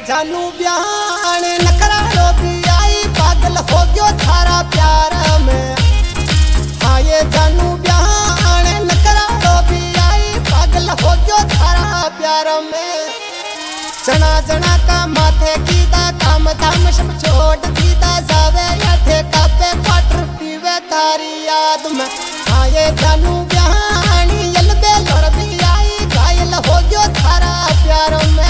जानू ब्यान नखरा भी आई पागल हो गयो थारा प्यार में। हाँ ये जानू ब्यान नखरा भी आई पागल हो गयो थारा प्यार में। जना जना का माथे कीदा काम धाम सब छोड़ दीदा जावे याठे कापे क्वार्टर पीवे तारी याद में। हाँ ये जानू ब्यान यलबे लोर भी आई घायल हो गयो थारा प्यार में।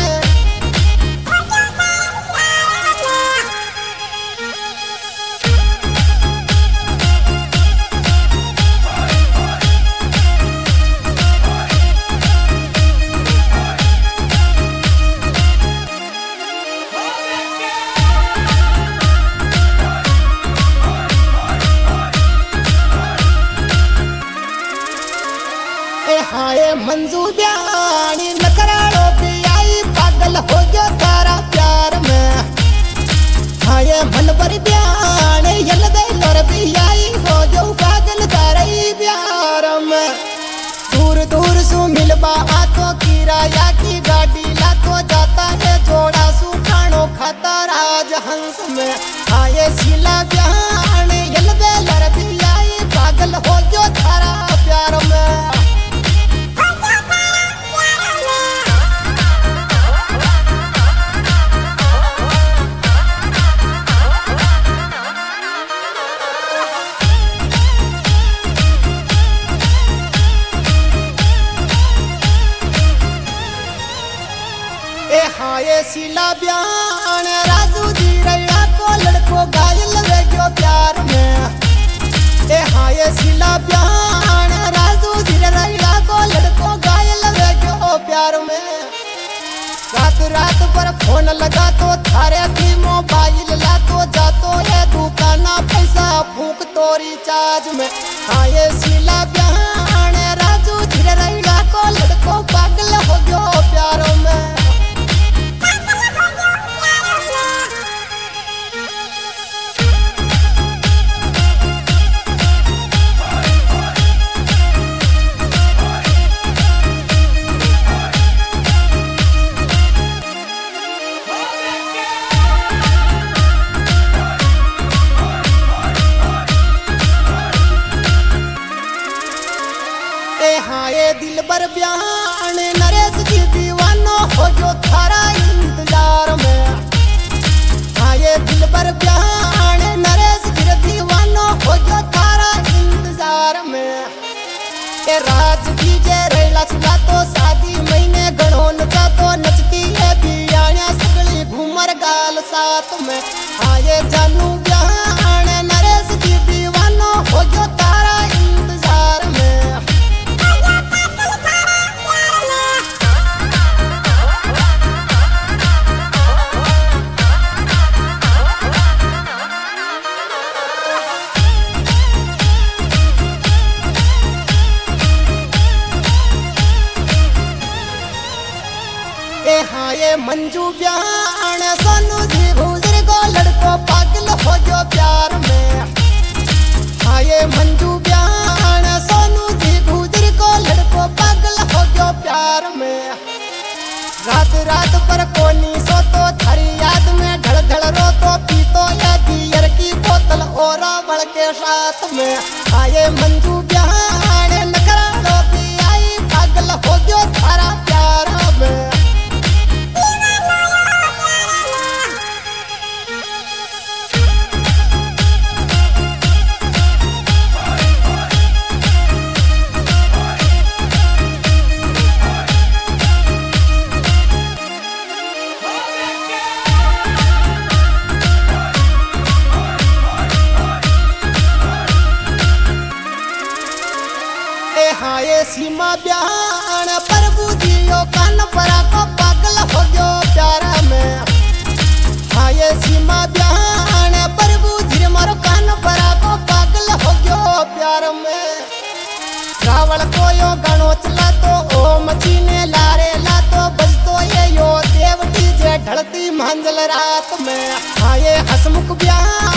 हाय मंजू ब्यानी नखराड़ो भी आई पागल हो गयो तारा प्यार में। हाय मनबर ब्याने यलदे लोर भी आई हो जो पागल तारे प्यार में। दूर दूर सु मिलबा आतो किराया की गाड़ी लातो जाता है जोड़ा सु खानो खाता राज हंस में। हाय शीला ब्याने यलदे लोर भी आई पागल हो गयो तारा प्यार में। हाँ ये शीला ब्यान राजू जी रैया को लड़को घायल ले गयो प्यार में। हाँ ये शीला ब्यान राजू जी रैया को लड़को घायल ले गयो प्यार में। रात रात पर फोन लगा तो थारे भी मोबाइल ला तो जातो है दुकाना पैसा फूक तो रिचार्ज में। हाँ ये शीला ब्यान राजू जी रैया को लड़को पागल हो गयो प्यार में। हाँ ये दिल बर ब्यान नरेश जी दीवानो हो जो थारा इंतजार में। हाँ ये दिल बर ब्यान नरेश जी दीवानो हो जो थारा इंतजार में। ये राज जी जे रेला सुला तो शादी महीने गणोन का तो नचती है बियाणिया सगली घूमर गाल साथ में। हाँ ये जानू ब्यान नरेश जी दीवानो हो जो तारा इंतजार में। हाँ ये मंजू ब्यान सोनू जी गुजर को लड़को पागल हो गयो प्यार में। हाँ ये मंजू ब्यान सोनू जी गुजर को लड़को पागल हो गयो प्यार में। रात रात पर कोनी सो तो थारी याद में ढल ढल रो तो पीतो या बियर की बोतल और बड़ के साथ में। हाँ ये मंजू ब्यान नखरा भी आई पागल हो गयो थारा प्यार में। हाँ ये सीमा ब्यान प्रभु जियो कान परा को पागल हो गयो प्यार में। हाँ ये सीमा ब्यान प्रभु जी मारो कान परा को पागल हो गयो प्यार में। रावण को यो गानो चला तो ओ मचीने लारे ला तो बजतो ये यो देवटी जे ढलती मंझल रात में। हाँ ये हसमुख ब्यान